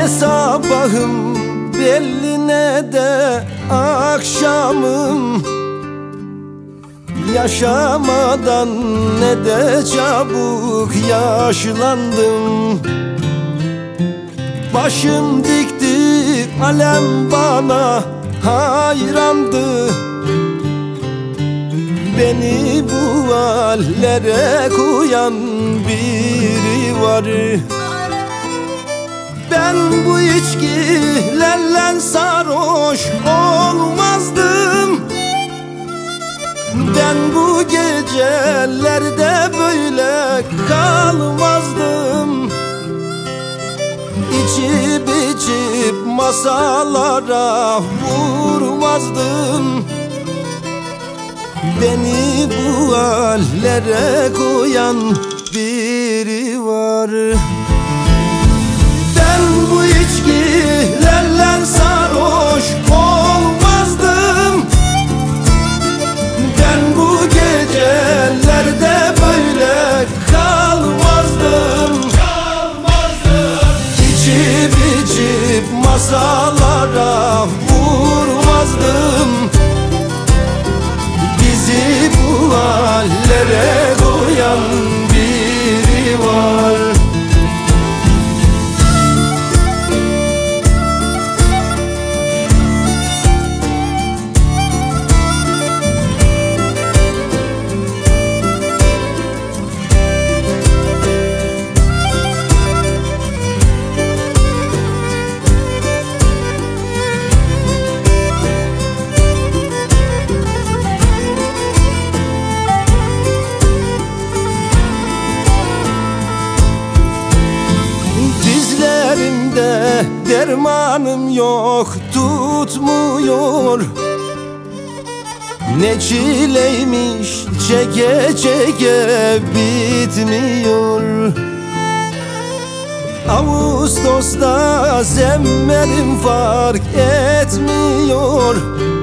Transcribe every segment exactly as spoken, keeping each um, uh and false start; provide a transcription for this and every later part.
Ne sabahım belli ne de akşamım, yaşamadan ne de çabuk yaşlandım. Başım dikti alem bana hayrandı, beni bu hallere koyan biri var. Ben bu içkilerle sarhoş olmazdım, ben bu gecelerde böyle kalmazdım. İçip içip masalara vurmazdım, beni bu hallere koyan biri var. Ben bu içkilerle sarhoş olmazdım, ben bu gecelerde böyle kalmazdım. İçip içip masalara vurmazdım, bizi bu hallere koyan biri var. Dermanım yok, tutmuyor. Ne çileymiş çeke çeke bitmiyor. Ağustos'ta zemmerim fark etmiyor,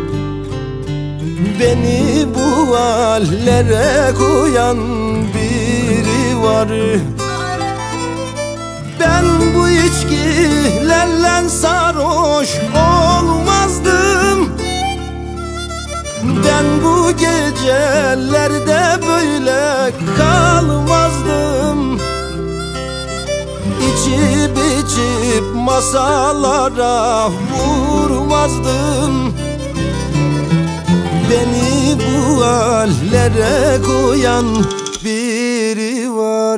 beni bu hallere koyan biri var. Ben bu içkilerle sarhoş olmazdım, ben bu gecelerde böyle kalmazdım. İçip içip masalara vurmazdım, beni bu hallere koyan biri var.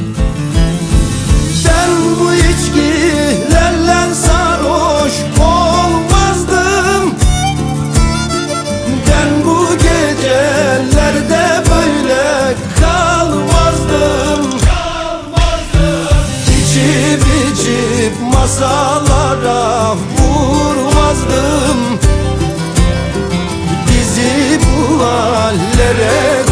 Ben bu içkilerle sarhoş olmazdım, ben bu gecelerde böyle kalmazdım. İçip içip masalara vurmazdım, bizi bu hallere